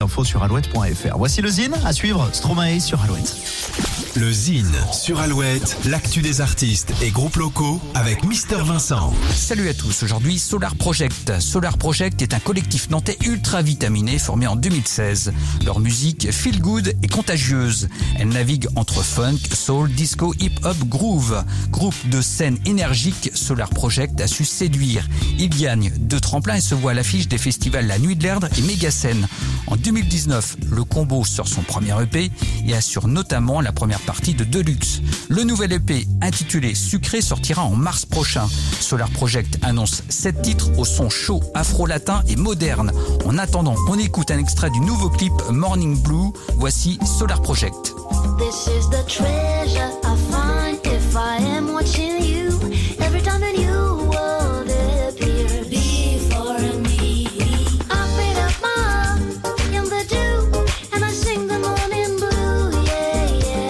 infos sur alouette.fr. Voici le Zine, à suivre Stromae sur Alouette. Le Zine sur Alouette, l'actu des artistes et groupes locaux avec Mister Vincent. Salut à tous, aujourd'hui Solar Project. Solar Project est un collectif nantais ultra vitaminé formé en 2016. Leur musique feel good et contagieuse. Elle navigue entre funk, soul, disco, hip-hop, groove. Groupe de scène énergique, Solar Project a su séduire. Il gagne 2 tremplins et se voit à l'affiche des festivals La Nuit de l'Erdre et Mégascène. En 2019, le combo sort son premier EP et assure notamment la première partie de Deluxe. Le nouvel EP intitulé Sucré sortira en mars prochain. Solar Project annonce 7 titres au son chaud, afro-latin et moderne. En attendant, on écoute un extrait du nouveau clip Morning Blue. Voici Solar Project. This is the treasure I find if I am watching you. Every time that you would appear before me, I pick up my heart in the dew and I sing the morning blue. Yeah,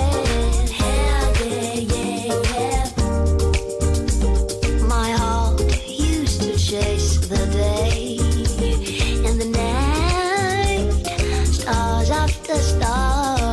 yeah, yeah, yeah, yeah. My heart used to chase the day and the night, stars after stars.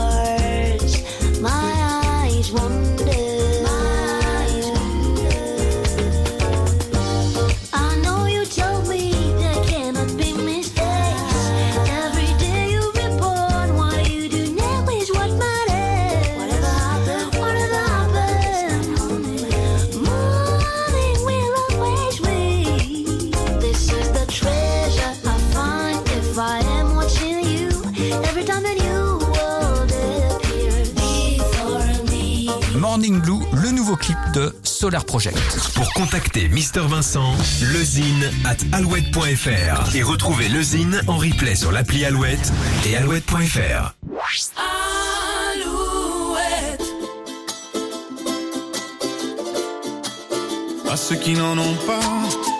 Morning Blue, le nouveau clip de Solar Project. Pour contacter Mister Vincent, lezine@alouette.fr et retrouver le Zine en replay sur l'appli Alouette et alouette.fr. Alouette. À ceux qui n'en ont pas,